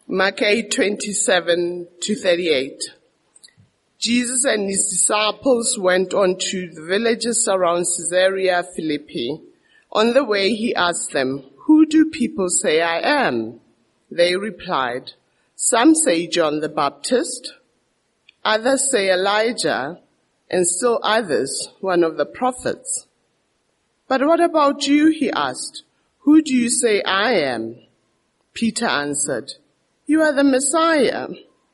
Mark 8:27-38. Jesus and his disciples went on to the villages around Caesarea Philippi. On the way he asked them, "Who do people say I am?" They replied, "Some say John the Baptist, others say Elijah, and still others one of the prophets." "But what about you?" he asked. "Who do you say I am?" Peter answered, "You are the Messiah."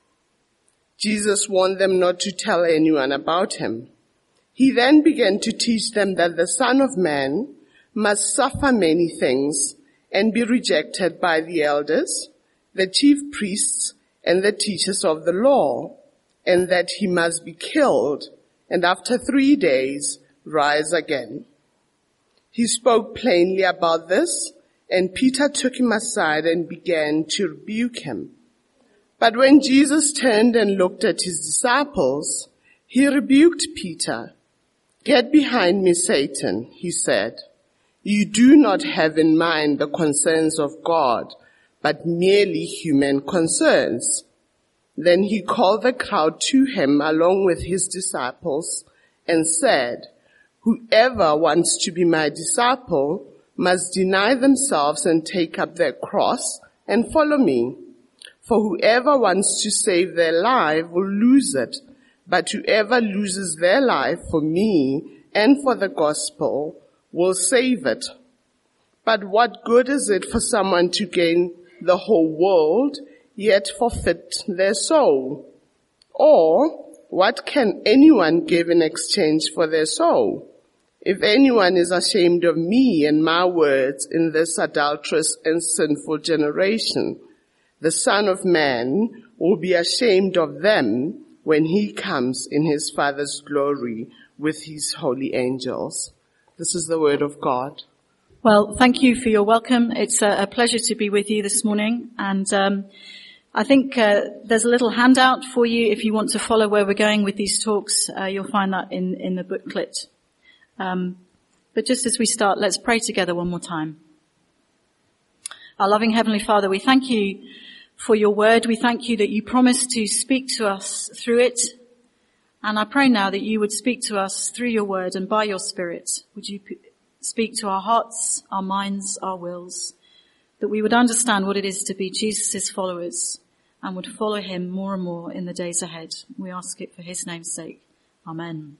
Jesus warned them not to tell anyone about him. He then began to teach them that the Son of Man must suffer many things and be rejected by the elders, the chief priests, and the teachers of the law, and that he must be killed and after 3 days rise again. He spoke plainly about this, and Peter took him aside and began to rebuke him. But when Jesus turned and looked at his disciples, he rebuked Peter. "Get behind me, Satan," he said. "You do not have in mind the concerns of God, but merely human concerns." Then he called the crowd to him along with his disciples and said, "Whoever wants to be my disciple must deny themselves and take up their cross and follow me. For whoever wants to save their life will lose it, but whoever loses their life for me and for the gospel will save it. But what good is it for someone to gain the whole world, yet forfeit their soul? Or what can anyone give in exchange for their soul? If anyone is ashamed of me and my words in this adulterous and sinful generation, the Son of Man will be ashamed of them when he comes in his Father's glory with his holy angels." This is the word of God. Well, thank you for your welcome. It's a pleasure to be with you this morning. And I think there's a little handout for you if you want to follow where we're going with these talks. You'll find that in the booklet. But just as we start, let's pray together one more time. Our loving Heavenly Father, we thank you for your word. We thank you that you promised to speak to us through it. And I pray now that you would speak to us through your word and by your Spirit. Would you speak to our hearts, our minds, our wills, that we would understand what it is to be Jesus' followers and would follow him more and more in the days ahead. We ask it for his name's sake. Amen.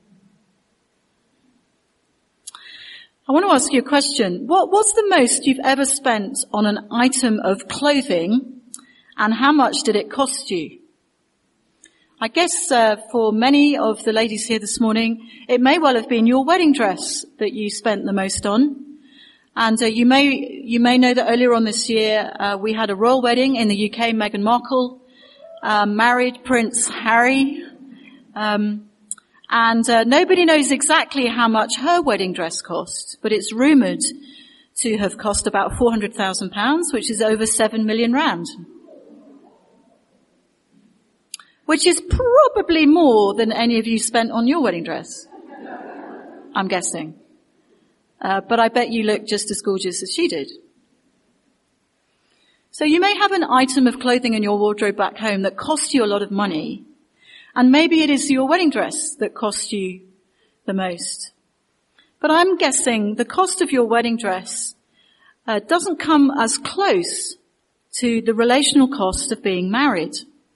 I want to ask you a question. What's the most you've ever spent on an item of clothing, and how much did it cost you? I guess for many of the ladies here this morning, it may well have been your wedding dress that you spent the most on. And you may know that earlier on this year we had a royal wedding in the UK. Meghan Markle married Prince Harry. And nobody knows exactly how much her wedding dress cost, but it's rumoured to have cost about £400,000, which is over 7 million rand. Which is probably more than any of you spent on your wedding dress, I'm guessing. But I bet you look just as gorgeous as she did. So you may have an item of clothing in your wardrobe back home that cost you a lot of money, and maybe it is your wedding dress that cost you the most. But I'm guessing the cost of your wedding dress doesn't come as close to the relational cost of being married.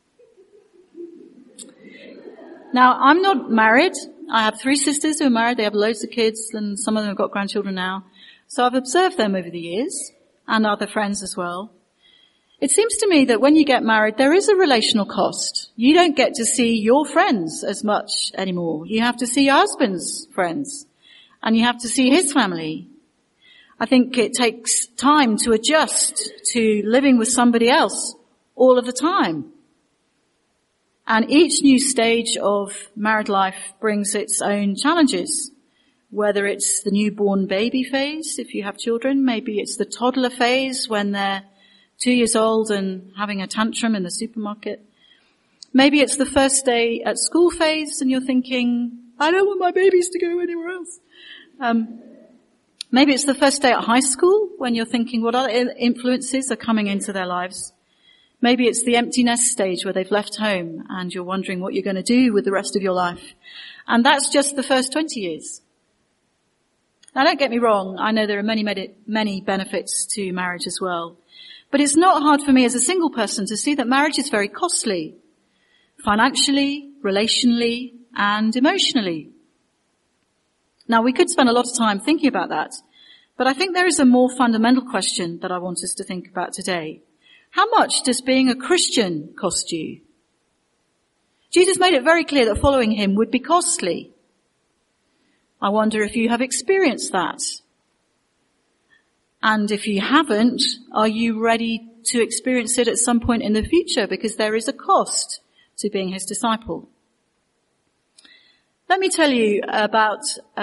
Now, I'm not married. I have 3 sisters who are married. They have loads of kids, and some of them have got grandchildren now. So I've observed them over the years, and other friends as well. It seems to me that when you get married, there is a relational cost. You don't get to see your friends as much anymore. You have to see your husband's friends, and you have to see his family. I think it takes time to adjust to living with somebody else all of the time. And each new stage of married life brings its own challenges, whether it's the newborn baby phase, if you have children, maybe it's the toddler phase when they're 2 years old and having a tantrum in the supermarket. Maybe it's the first day at school phase and you're thinking, I don't want my babies to go anywhere else. Maybe it's the first day at high school when you're thinking what other influences are coming into their lives. Maybe it's the empty nest stage where they've left home and you're wondering what you're going to do with the rest of your life. And that's just the first 20 years. Now, don't get me wrong. I know there are many benefits to marriage as well. But it's not hard for me as a single person to see that marriage is very costly. Financially, relationally, and emotionally. Now, we could spend a lot of time thinking about that. But I think there is a more fundamental question that I want us to think about today. How much does being a Christian cost you? Jesus made it very clear that following him would be costly. I wonder if you have experienced that. And if you haven't, are you ready to experience it at some point in the future? Because there is a cost to being his disciple. Let me tell you about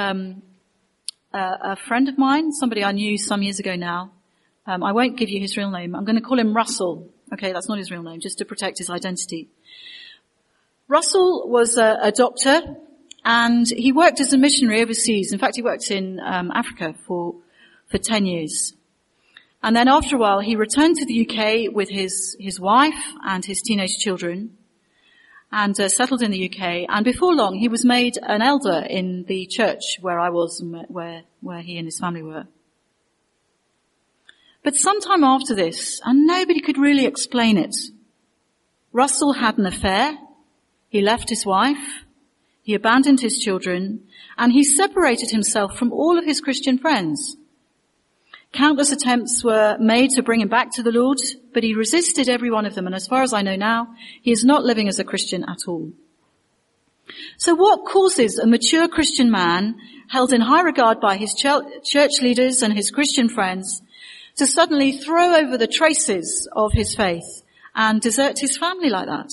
a friend of mine, somebody I knew some years ago now. I won't give you his real name. I'm going to call him Russell. Okay, that's not his real name, just to protect his identity. Russell was a doctor, and he worked as a missionary overseas. In fact, he worked in Africa for 10 years. And then after a while, he returned to the UK with his wife and his teenage children, and settled in the UK. And before long, he was made an elder in the church where I was and where he and his family were. But sometime after this, and nobody could really explain it, Russell had an affair, he left his wife, he abandoned his children, and he separated himself from all of his Christian friends. Countless attempts were made to bring him back to the Lord, but he resisted every one of them, and as far as I know now, he is not living as a Christian at all. So what causes a mature Christian man, held in high regard by his church leaders and his Christian friends, to suddenly throw over the traces of his faith and desert his family like that?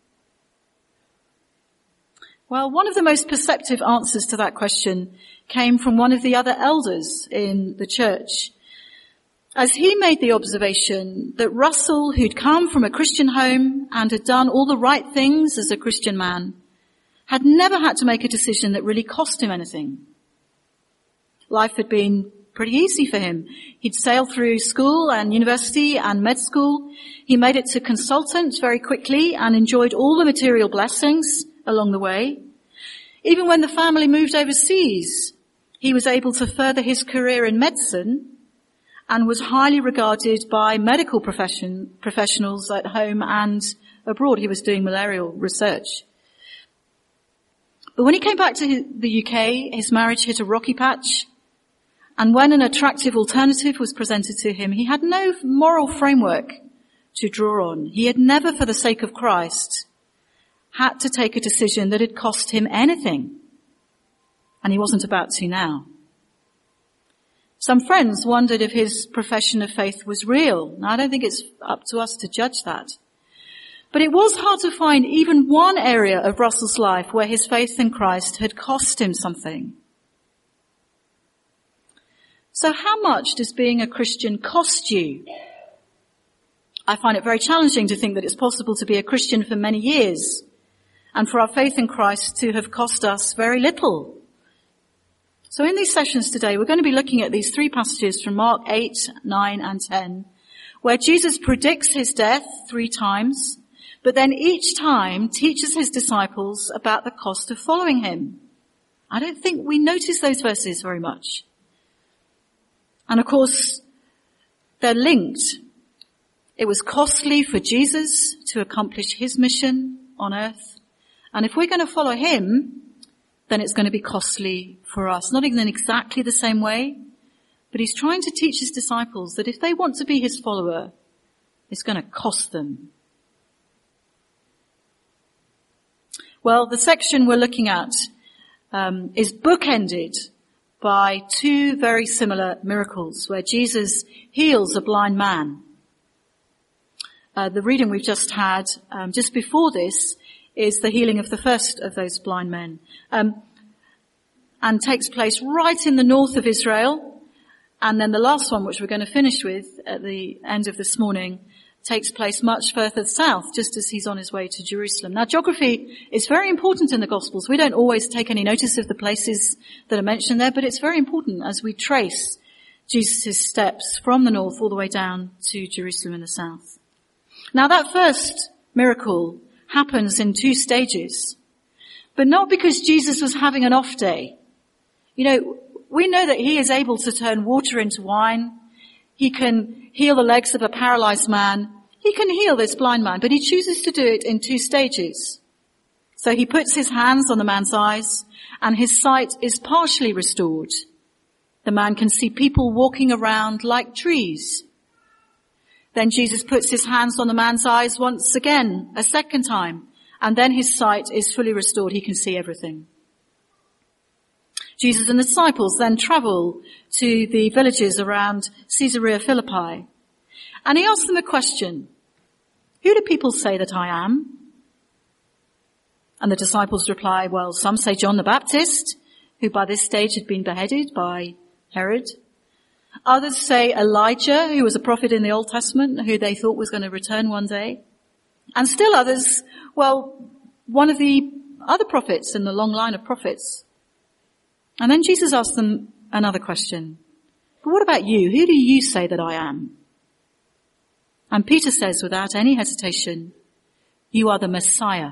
Well, one of the most perceptive answers to that question came from one of the other elders in the church, as he made the observation that Russell, who'd come from a Christian home and had done all the right things as a Christian man, had never had to make a decision that really cost him anything. Life had been pretty easy for him. He'd sailed through school and university and med school. He made it to consultant very quickly and enjoyed all the material blessings along the way. Even when the family moved overseas, he was able to further his career in medicine and was highly regarded by medical professionals at home and abroad. He was doing malarial research. But when he came back to the UK, his marriage hit a rocky patch. And when an attractive alternative was presented to him, he had no moral framework to draw on. He had never, for the sake of Christ, had to take a decision that had cost him anything. And he wasn't about to now. Some friends wondered if his profession of faith was real. Now, I don't think it's up to us to judge that. But it was hard to find even one area of Russell's life where his faith in Christ had cost him something. So how much does being a Christian cost you? I find it very challenging to think that it's possible to be a Christian for many years and for our faith in Christ to have cost us very little. So in these sessions today, we're going to be looking at these three passages from Mark 8, 9 and 10, where Jesus predicts his death 3 times, but then each time teaches his disciples about the cost of following him. I don't think we notice those verses very much. And of course, they're linked. It was costly for Jesus to accomplish his mission on earth. And if we're going to follow him, then it's going to be costly for us. Not even in exactly the same way, but he's trying to teach his disciples that if they want to be his follower, it's going to cost them. Well, the section we're looking at is bookended by 2 very similar miracles where Jesus heals a blind man. The reading we've just had, just before this, is the healing of the first of those blind men, and takes place right in the north of Israel. And then the last one, which we're going to finish with at the end of this morning, takes place much further south, just as he's on his way to Jerusalem. Now, geography is very important in the Gospels. We don't always take any notice of the places that are mentioned there, but it's very important as we trace Jesus' steps from the north all the way down to Jerusalem in the south. Now that first miracle happens in 2 stages, but not because Jesus was having an off day. We know that he is able to turn water into wine. He can heal the legs of a paralyzed man. He can heal this blind man, but he chooses to do it in 2 stages. So he puts his hands on the man's eyes and his sight is partially restored. The man can see people walking around like trees. Then Jesus puts his hands on the man's eyes once again, a second time, and then his sight is fully restored. He can see everything. Jesus and the disciples then travel to the villages around Caesarea Philippi. And he asks them a question. Who do people say that I am? And the disciples reply, well, some say John the Baptist, who by this stage had been beheaded by Herod. Others say Elijah, who was a prophet in the Old Testament, who they thought was going to return one day. And still others, well, one of the other prophets in the long line of prophets. And then Jesus asked them another question. But what about you? Who do you say that I am? And Peter says without any hesitation, you are the Messiah.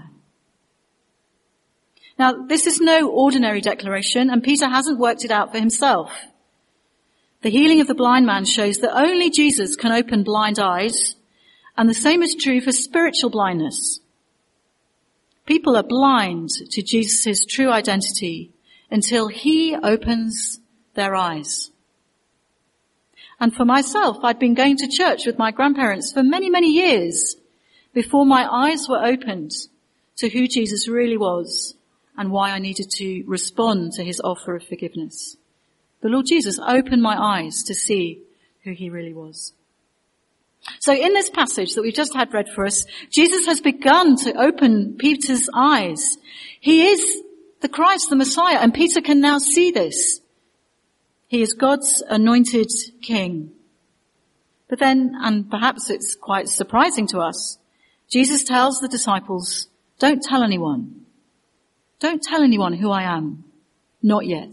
Now, this is no ordinary declaration, and Peter hasn't worked it out for himself. The healing of the blind man shows that only Jesus can open blind eyes, and the same is true for spiritual blindness. People are blind to Jesus' true identity until he opens their eyes. And for myself, I'd been going to church with my grandparents for many, many years before my eyes were opened to who Jesus really was and why I needed to respond to his offer of forgiveness. The Lord Jesus opened my eyes to see who he really was. So in this passage that we've just had read for us, Jesus has begun to open Peter's eyes. He is the Christ, the Messiah, and Peter can now see this. He is God's anointed king. But then, and perhaps it's quite surprising to us, Jesus tells the disciples, don't tell anyone. Don't tell anyone who I am. Not yet.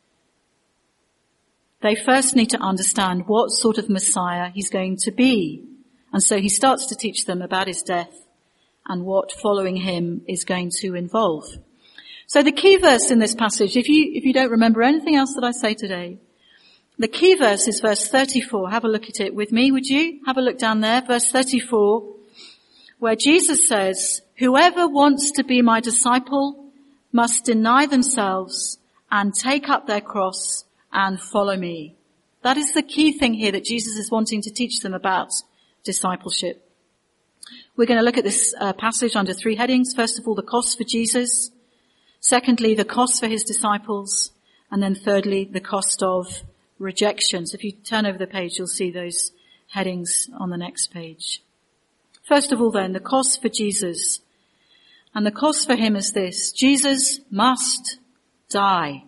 They first need to understand what sort of Messiah he's going to be. And so he starts to teach them about his death and what following him is going to involve. So the key verse in this passage, if you don't remember anything else that I say today, the key verse is verse 34. Have a look at it with me, would you? Have a look down there, verse 34, where Jesus says, whoever wants to be my disciple must deny themselves and take up their cross and follow me. That is the key thing here that Jesus is wanting to teach them about discipleship. We're going to look at this passage under 3 headings. First of all, the cost for Jesus. Secondly, the cost for his disciples. And then thirdly, the cost of rejection. So if you turn over the page, you'll see those headings on the next page. First of all then, the cost for Jesus. And the cost for him is this: Jesus must die.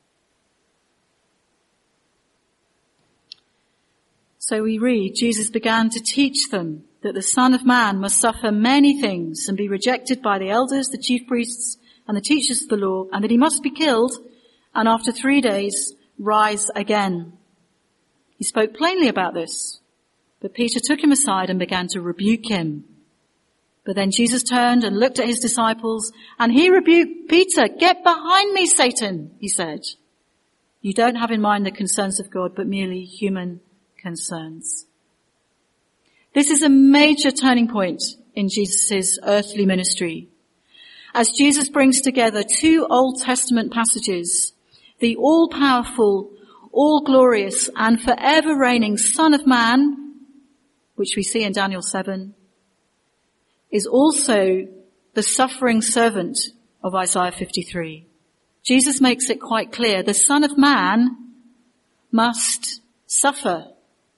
So we read, Jesus began to teach them that the Son of Man must suffer many things and be rejected by the elders, the chief priests, and the teachers of the law, and that he must be killed and after 3 days rise again. He spoke plainly about this, but Peter took him aside and began to rebuke him. But then Jesus turned and looked at his disciples, and he rebuked Peter. Get behind me, Satan, he said. You don't have in mind the concerns of God, but merely human concerns. This is a major turning point in Jesus' earthly ministry. As Jesus brings together 2 Old Testament passages, the all-powerful, all-glorious, and forever reigning Son of Man, which we see in Daniel 7, is also the suffering servant of Isaiah 53. Jesus makes it quite clear the Son of Man must suffer.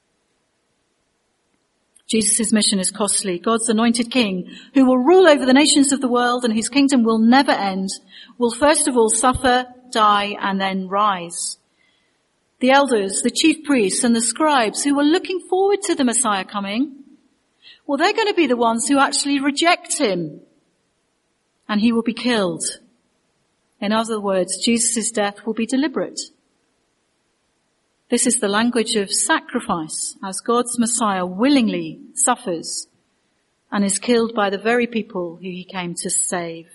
Jesus' mission is costly. God's anointed king, who will rule over the nations of the world and whose kingdom will never end, will first of all suffer, die, and then rise. The elders, the chief priests, and the scribes who were looking forward to the Messiah coming, well, they're going to be the ones who actually reject him, and he will be killed. In other words, Jesus' death will be deliberate. This is the language of sacrifice, as God's Messiah willingly suffers and is killed by the very people who he came to save.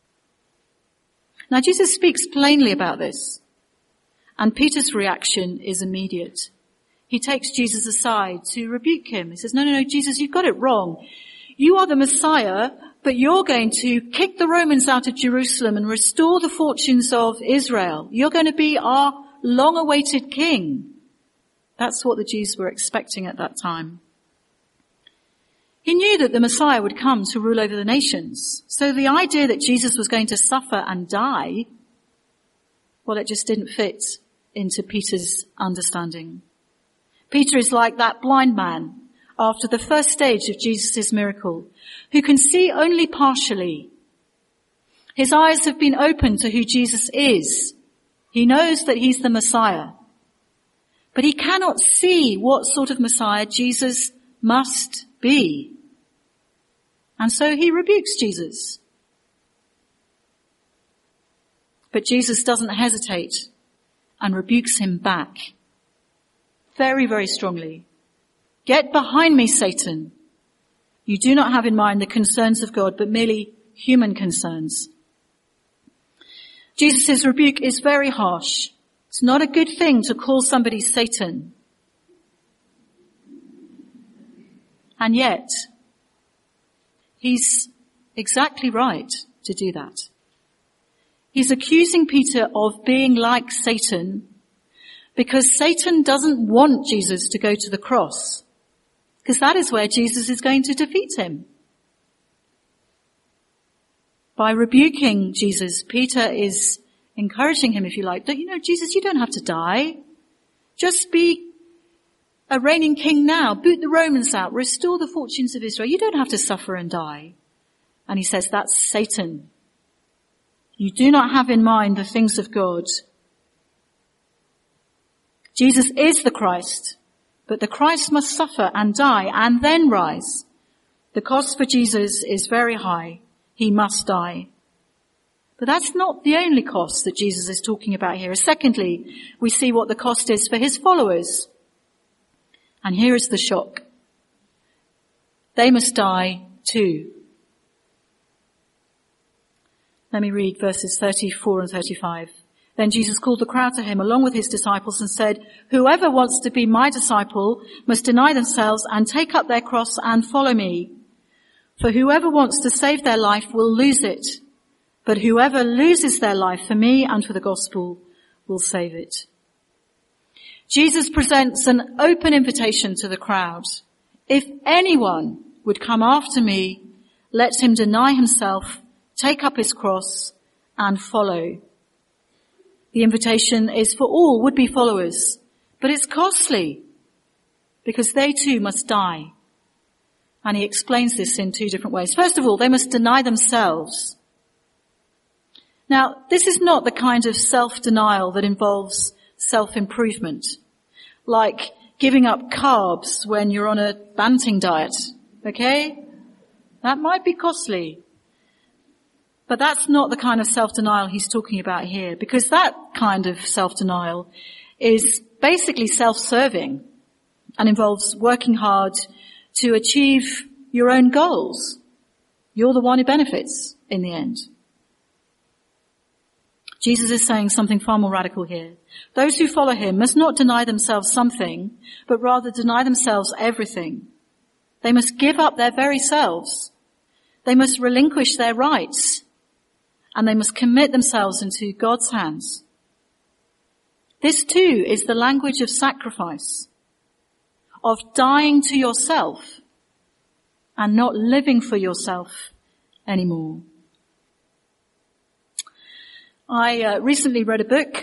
Now Jesus speaks plainly about this, and Peter's reaction is immediate. He takes Jesus aside to rebuke him. He says, no, Jesus, you've got it wrong. You are the Messiah, but you're going to kick the Romans out of Jerusalem and restore the fortunes of Israel. You're going to be our long-awaited king. That's what the Jews were expecting at that time. He knew that the Messiah would come to rule over the nations. So the idea that Jesus was going to suffer and die, well, it just didn't fit into Peter's understanding. Peter is like that blind man after the first stage of Jesus' miracle, who can see only partially. His eyes have been opened to who Jesus is. He knows that he's the Messiah. But he cannot see what sort of Messiah Jesus must be. And so he rebukes Jesus. But Jesus doesn't hesitate and rebukes him back. Very, very strongly. Get behind me, Satan. You do not have in mind the concerns of God, but merely human concerns. Jesus' rebuke is very harsh. It's not a good thing to call somebody Satan. And yet, he's exactly right to do that. He's accusing Peter of being like Satan because Satan doesn't want Jesus to go to the cross, because that is where Jesus is going to defeat him. By rebuking Jesus, Peter is encouraging him, if you like, that, Jesus, you don't have to die. Just be a reigning king now. Boot the Romans out. Restore the fortunes of Israel. You don't have to suffer and die. And he says, that's Satan. You do not have in mind the things of God. Jesus is the Christ, but the Christ must suffer and die and then rise. The cost for Jesus is very high. He must die. But that's not the only cost that Jesus is talking about here. Secondly, we see what the cost is for his followers. And here is the shock. They must die too. Let me read verses 34 and 35. Then Jesus called the crowd to him along with his disciples and said, whoever wants to be my disciple must deny themselves and take up their cross and follow me. For whoever wants to save their life will lose it. But whoever loses their life for me and for the gospel will save it. Jesus presents an open invitation to the crowd. If anyone would come after me, let him deny himself, take up his cross, and follow. The invitation is for all would-be followers, but it's costly because they too must die. And he explains this in two different ways. First of all, they must deny themselves. Now, this is not the kind of self-denial that involves self-improvement, like giving up carbs when you're on a banting diet, okay? That might be costly. But that's not the kind of self-denial he's talking about here, because that kind of self-denial is basically self-serving and involves working hard to achieve your own goals. You're the one who benefits in the end. Jesus is saying something far more radical here. Those who follow him must not deny themselves something, but rather deny themselves everything. They must give up their very selves. They must relinquish their rights. And they must commit themselves into God's hands. This too is the language of sacrifice, of dying to yourself and not living for yourself anymore. I recently read a book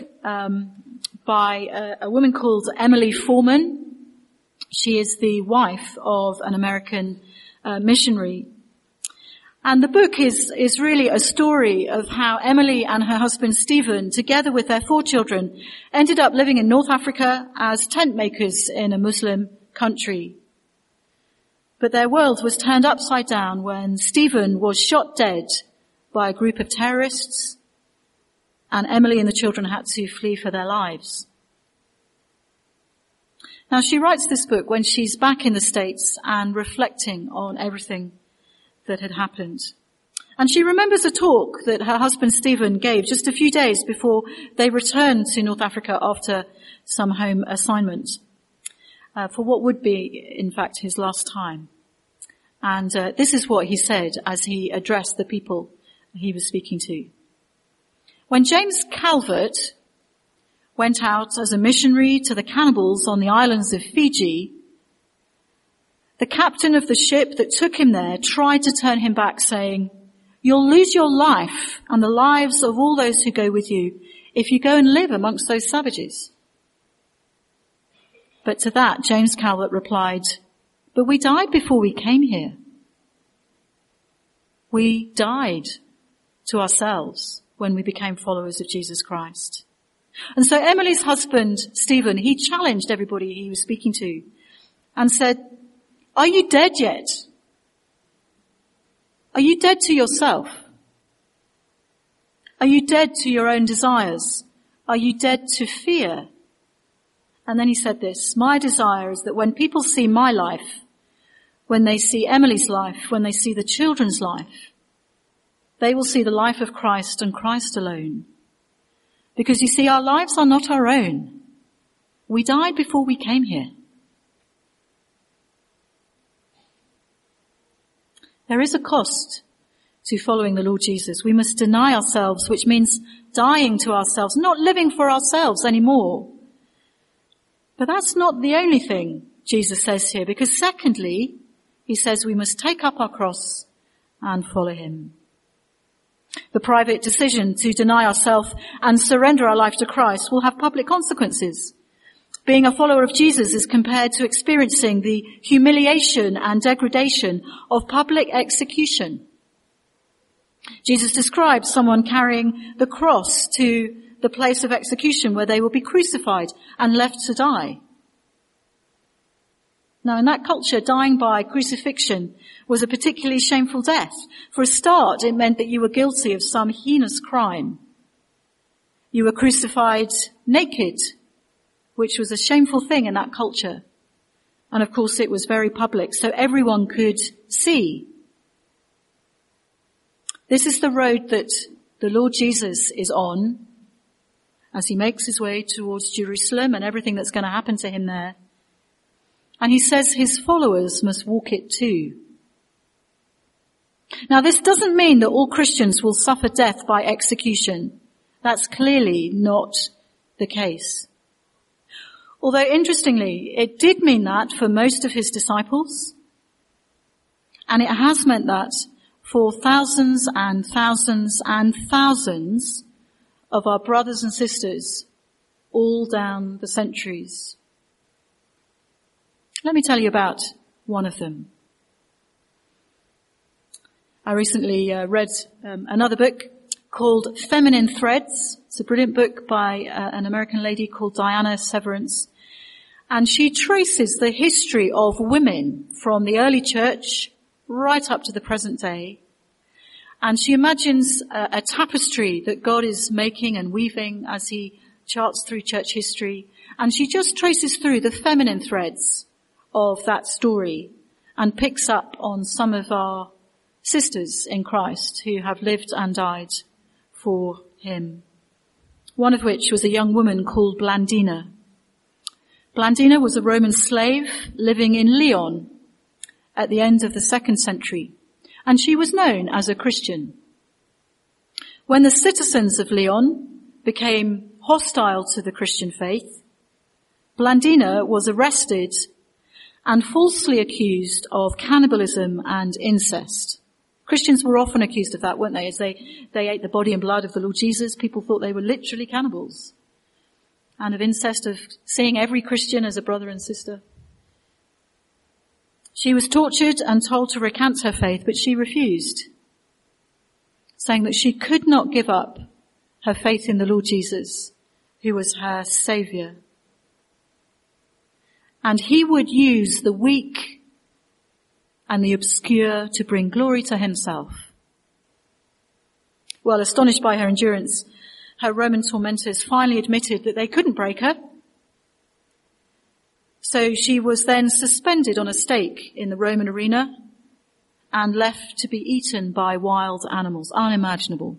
by a woman called Emily Foreman. She is the wife of an American missionary. And the book is really a story of how Emily and her husband Stephen, together with their 4 children, ended up living in North Africa as tent makers in a Muslim country. But their world was turned upside down when Stephen was shot dead by a group of terrorists, and Emily and the children had to flee for their lives. Now, she writes this book when she's back in the States and reflecting on everything that had happened. And she remembers a talk that her husband Stephen gave just a few days before they returned to North Africa after some home assignment, for what would be, in fact, his last time. And this is what he said as he addressed the people he was speaking to. When James Calvert went out as a missionary to the cannibals on the islands of Fiji, the captain of the ship that took him there tried to turn him back, saying, "You'll lose your life and the lives of all those who go with you if you go and live amongst those savages." But to that, James Calvert replied, "But we died before we came here. We died to ourselves when we became followers of Jesus Christ." And so Emily's husband, Stephen, he challenged everybody he was speaking to and said, "Are you dead yet? Are you dead to yourself? Are you dead to your own desires? Are you dead to fear?" And then he said this, "My desire is that when people see my life, when they see Emily's life, when they see the children's life, they will see the life of Christ and Christ alone. Because you see, our lives are not our own. We died before we came here." There is a cost to following the Lord Jesus. We must deny ourselves, which means dying to ourselves, not living for ourselves anymore. But that's not the only thing Jesus says here, because secondly, he says we must take up our cross and follow him. The private decision to deny ourselves and surrender our life to Christ will have public consequences. Being a follower of Jesus is compared to experiencing the humiliation and degradation of public execution. Jesus describes someone carrying the cross to the place of execution where they will be crucified and left to die. Now, in that culture, dying by crucifixion was a particularly shameful death. For a start, it meant that you were guilty of some heinous crime. You were crucified naked, which was a shameful thing in that culture. And of course, it was very public, so everyone could see. This is the road that the Lord Jesus is on as he makes his way towards Jerusalem and everything that's going to happen to him there. And he says his followers must walk it too. Now, this doesn't mean that all Christians will suffer death by execution. That's clearly not the case. Although, interestingly, it did mean that for most of his disciples, and it has meant that for thousands and thousands and thousands of our brothers and sisters all down the centuries. Let me tell you about one of them. I recently read another book called Feminine Threads. It's a brilliant book by an American lady called Diana Severance. And she traces the history of women from the early church right up to the present day. And she imagines a tapestry that God is making and weaving as he charts through church history. And she just traces through the feminine threads of that story and picks up on some of our sisters in Christ who have lived and died for him. One of which was a young woman called Blandina. Blandina was a Roman slave living in Lyon at the end of the 2nd century, and she was known as a Christian. When the citizens of Lyon became hostile to the Christian faith, Blandina was arrested and falsely accused of cannibalism and incest. Christians were often accused of that, weren't they? As they ate the body and blood of the Lord Jesus, people thought they were literally cannibals. And of incest, of seeing every Christian as a brother and sister. She was tortured and told to recant her faith, but she refused, saying that she could not give up her faith in the Lord Jesus, who was her Saviour. And he would use the weak and the obscure to bring glory to himself. Well, astonished by her endurance, her Roman tormentors finally admitted that they couldn't break her. So she was then suspended on a stake in the Roman arena and left to be eaten by wild animals. Unimaginable.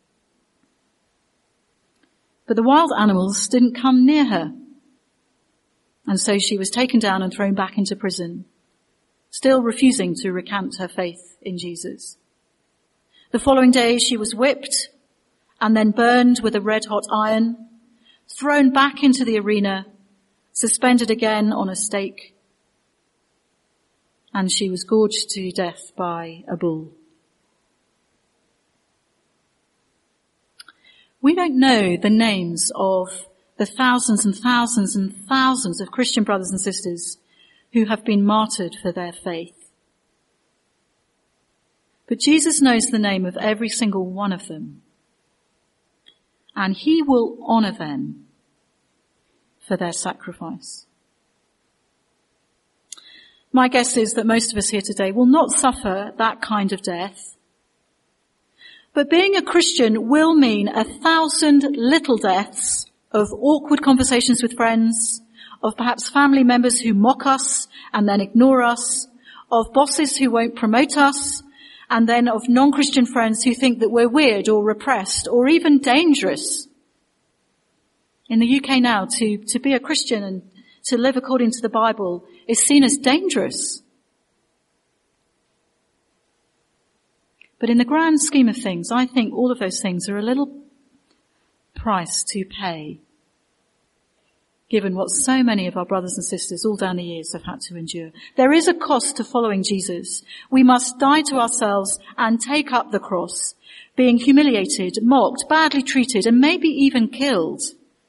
But the wild animals didn't come near her. And so she was taken down and thrown back into prison, still refusing to recant her faith in Jesus. The following day she was whipped and then burned with a red-hot iron, thrown back into the arena, suspended again on a stake, and she was gorged to death by a bull. We don't know the names of the thousands and thousands and thousands of Christian brothers and sisters who have been martyred for their faith. But Jesus knows the name of every single one of them, and he will honor them for their sacrifice. My guess is that most of us here today will not suffer that kind of death. But being a Christian will mean 1,000 little deaths of awkward conversations with friends, of perhaps family members who mock us and then ignore us, of bosses who won't promote us, and then of non-Christian friends who think that we're weird or repressed or even dangerous. In the UK now, to be a Christian and to live according to the Bible is seen as dangerous. But in the grand scheme of things, I think all of those things are a little price to pay, given what so many of our brothers and sisters all down the years have had to endure. There is a cost to following Jesus. We must die to ourselves and take up the cross, being humiliated, mocked, badly treated, and maybe even killed.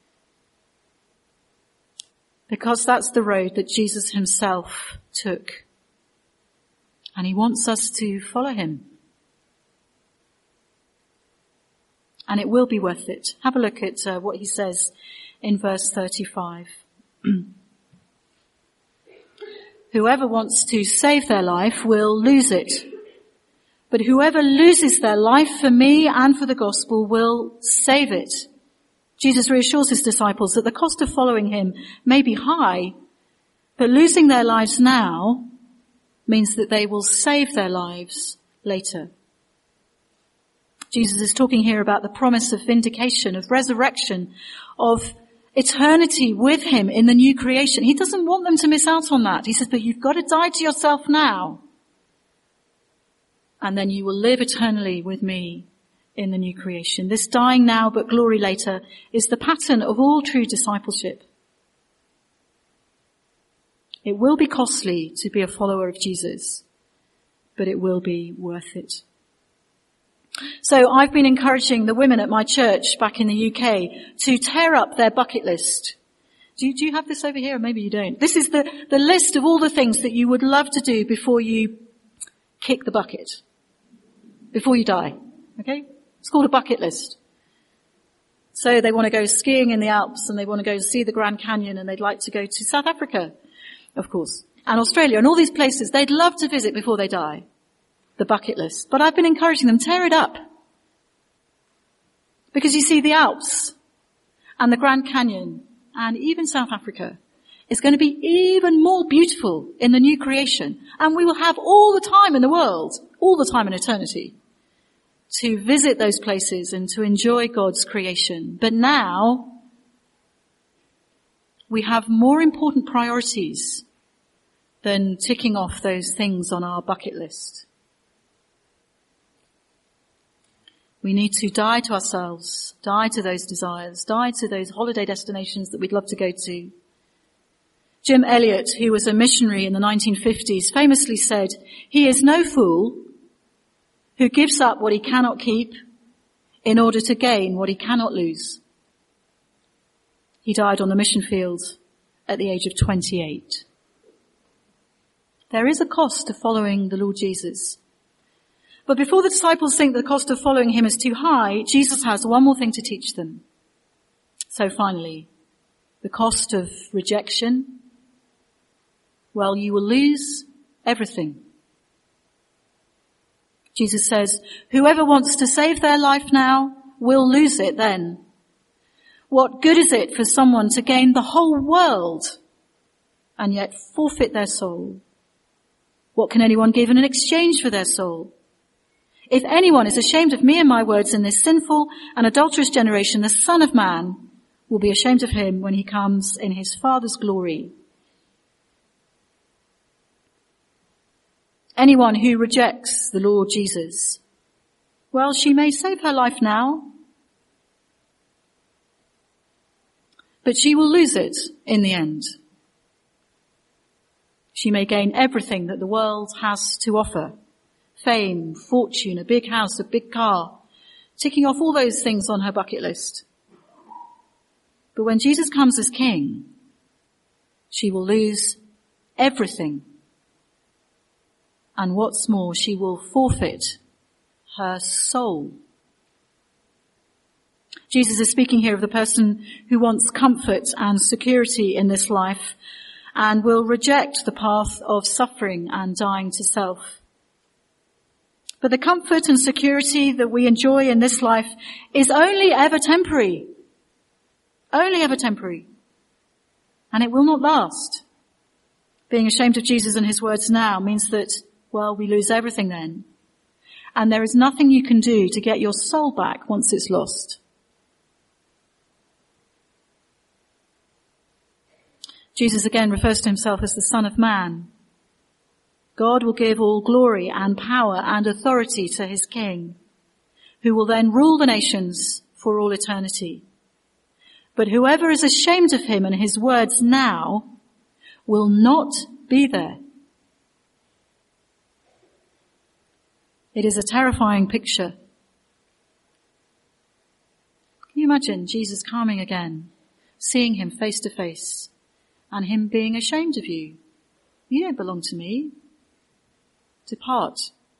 Because that's the road that Jesus himself took. And he wants us to follow him. And it will be worth it. Have a look at what he says in verse 35. Whoever wants to save their life will lose it. But whoever loses their life for me and for the gospel will save it. Jesus reassures his disciples that the cost of following him may be high, but losing their lives now means that they will save their lives later. Jesus is talking here about the promise of vindication, of resurrection, of eternity with him in the new creation. He doesn't want them to miss out on that. He says, but you've got to die to yourself now, and then you will live eternally with me in the new creation. This dying now but glory later is the pattern of all true discipleship. It will be costly to be a follower of Jesus, but it will be worth it. So I've been encouraging the women at my church back in the UK to tear up their bucket list. Do you have this over here? Or maybe you don't. This is the list of all the things that you would love to do before you kick the bucket, before you die. Okay? It's called a bucket list. So they want to go skiing in the Alps, and they want to go see the Grand Canyon, and they'd like to go to South Africa, of course, and Australia, and all these places they'd love to visit before they die. The bucket list. But I've been encouraging them, tear it up. Because you see, the Alps and the Grand Canyon and even South Africa is going to be even more beautiful in the new creation. And we will have all the time in the world, all the time in eternity, to visit those places and to enjoy God's creation. But now we have more important priorities than ticking off those things on our bucket list. We need to die to ourselves, die to those desires, die to those holiday destinations that we'd love to go to. Jim Elliot, who was a missionary in the 1950s, famously said, "He is no fool who gives up what he cannot keep in order to gain what he cannot lose." He died on the mission field at the age of 28. There is a cost to following the Lord Jesus. But before the disciples think the cost of following him is too high, Jesus has one more thing to teach them. So finally, the cost of rejection, well, you will lose everything. Jesus says, whoever wants to save their life now will lose it then. What good is it for someone to gain the whole world and yet forfeit their soul? What can anyone give in an exchange for their soul? If anyone is ashamed of me and my words in this sinful and adulterous generation, the Son of Man will be ashamed of him when he comes in his Father's glory. Anyone who rejects the Lord Jesus, well, she may save her life now, but she will lose it in the end. She may gain everything that the world has to offer. Fame, fortune, a big house, a big car, ticking off all those things on her bucket list. But when Jesus comes as King, she will lose everything. And what's more, she will forfeit her soul. Jesus is speaking here of the person who wants comfort and security in this life and will reject the path of suffering and dying to self. But the comfort and security that we enjoy in this life is only ever temporary. Only ever temporary. And it will not last. Being ashamed of Jesus and his words now means that, well, we lose everything then. And there is nothing you can do to get your soul back once it's lost. Jesus again refers to himself as the Son of Man. God will give all glory and power and authority to his King, who will then rule the nations for all eternity. But whoever is ashamed of him and his words now will not be there. It is a terrifying picture. Can you imagine Jesus coming again, seeing him face to face, and him being ashamed of you? You don't belong to me. Depart.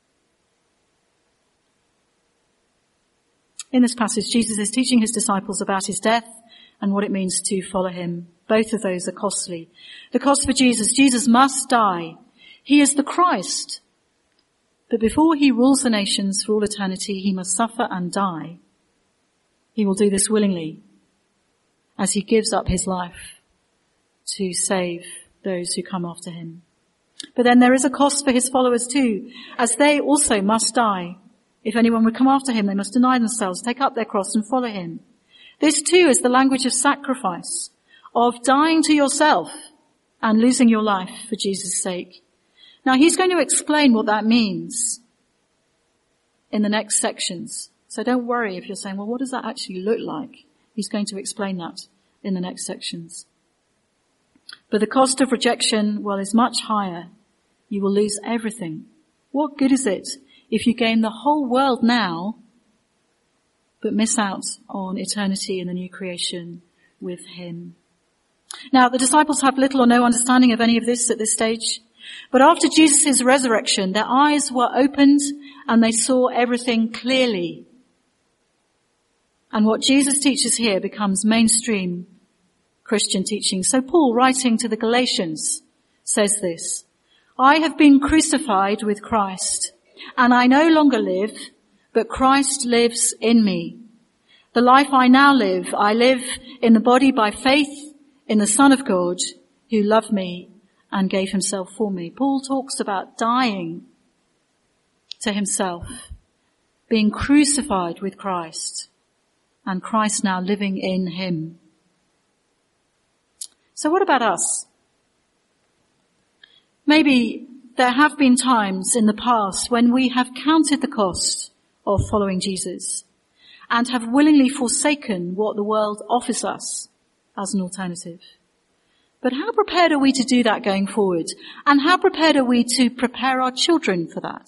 In this passage, Jesus is teaching his disciples about his death and what it means to follow him. Both of those are costly. The cost for Jesus must die. He is the Christ. But before he rules the nations for all eternity, he must suffer and die. He will do this willingly as he gives up his life to save those who come after him. But then there is a cost for his followers too, as they also must die. If anyone would come after him, they must deny themselves, take up their cross and follow him. This too is the language of sacrifice, of dying to yourself and losing your life for Jesus' sake. Now he's going to explain what that means in the next sections. So don't worry if you're saying, well, what does that actually look like? He's going to explain that in the next sections. But the cost of rejection, well, is much higher. You will lose everything. What good is it if you gain the whole world now, but miss out on eternity in the new creation with him? Now, the disciples have little or no understanding of any of this at this stage. But after Jesus' resurrection, their eyes were opened and they saw everything clearly. And what Jesus teaches here becomes mainstream Christian teaching. So Paul, writing to the Galatians, says this: I have been crucified with Christ, and I no longer live, but Christ lives in me. The life I now live, I live in the body by faith in the Son of God, who loved me and gave himself for me. Paul talks about dying to himself, being crucified with Christ, and Christ now living in him. So what about us? Maybe there have been times in the past when we have counted the cost of following Jesus and have willingly forsaken what the world offers us as an alternative. But how prepared are we to do that going forward? And how prepared are we to prepare our children for that?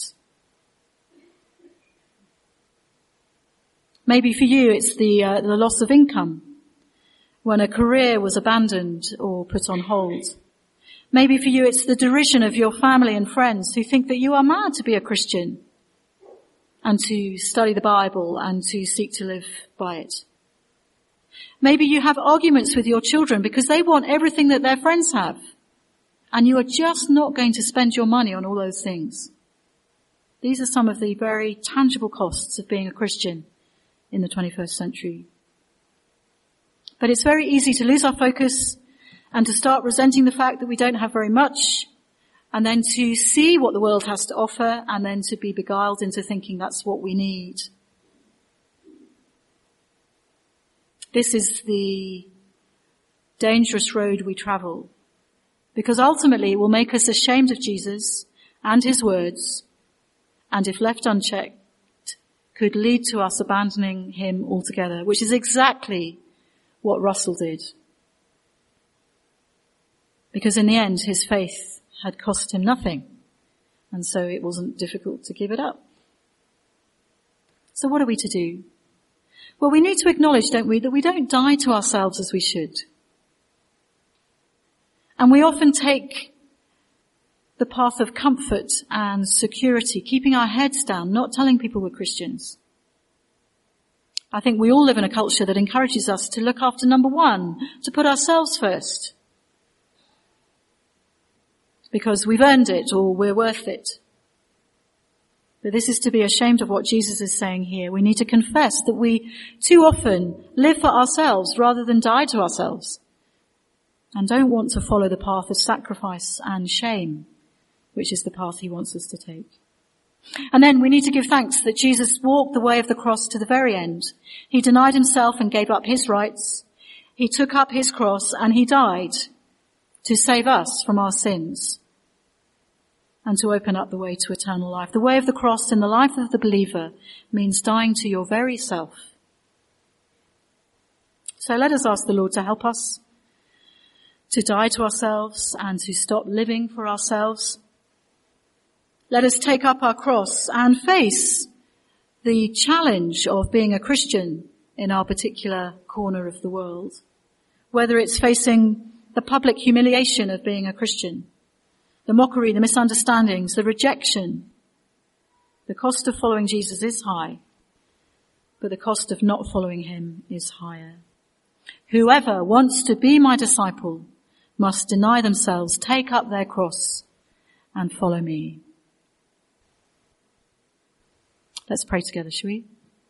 Maybe for you it's the loss of income when a career was abandoned or put on hold. Maybe for you it's the derision of your family and friends who think that you are mad to be a Christian and to study the Bible and to seek to live by it. Maybe you have arguments with your children because they want everything that their friends have, and you are just not going to spend your money on all those things. These are some of the very tangible costs of being a Christian in the 21st century. But it's very easy to lose our focus and to start resenting the fact that we don't have very much and then to see what the world has to offer, and then to be beguiled into thinking that's what we need. This is the dangerous road we travel, because ultimately it will make us ashamed of Jesus and his words, and if left unchecked, could lead to us abandoning him altogether, which is exactly what Russell did. Because in the end, his faith had cost him nothing, and so it wasn't difficult to give it up. So what are we to do? Well, we need to acknowledge, don't we, that we don't die to ourselves as we should. And we often take the path of comfort and security, keeping our heads down, not telling people we're Christians. I think we all live in a culture that encourages us to look after number one, to put ourselves first. Because we've earned it or we're worth it. But this is to be ashamed of what Jesus is saying here. We need to confess that we too often live for ourselves rather than die to ourselves, and don't want to follow the path of sacrifice and shame, which is the path he wants us to take. And then we need to give thanks that Jesus walked the way of the cross to the very end. He denied himself and gave up his rights. He took up his cross and he died to save us from our sins and to open up the way to eternal life. The way of the cross in the life of the believer means dying to your very self. So let us ask the Lord to help us to die to ourselves and to stop living for ourselves. Let us take up our cross and face the challenge of being a Christian in our particular corner of the world. Whether it's facing the public humiliation of being a Christian, the mockery, the misunderstandings, the rejection. The cost of following Jesus is high, but the cost of not following him is higher. Whoever wants to be my disciple must deny themselves, take up their cross, and follow me. Let's pray together, shall we?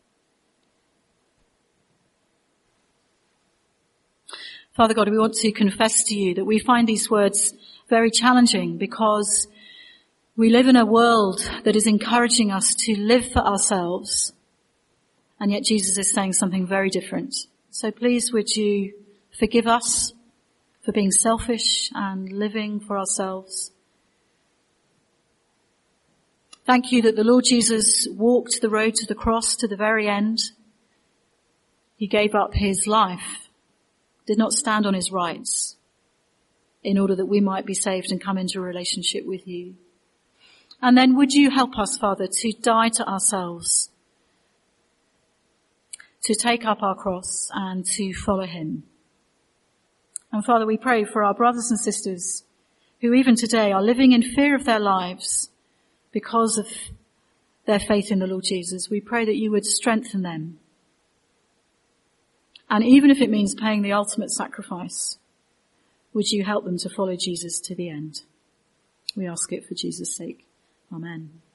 Father God, we want to confess to you that we find these words very challenging because we live in a world that is encouraging us to live for ourselves, and yet Jesus is saying something very different. So please would you forgive us for being selfish and living for ourselves. Thank you that the Lord Jesus walked the road to the cross to the very end. He gave up his life, did not stand on his rights, in order that we might be saved and come into a relationship with you. And then would you help us, Father, to die to ourselves, to take up our cross and to follow him. And Father, we pray for our brothers and sisters who even today are living in fear of their lives because of their faith in the Lord Jesus. We pray that you would strengthen them. And even if it means paying the ultimate sacrifice, would you help them to follow Jesus to the end? We ask it for Jesus' sake. Amen.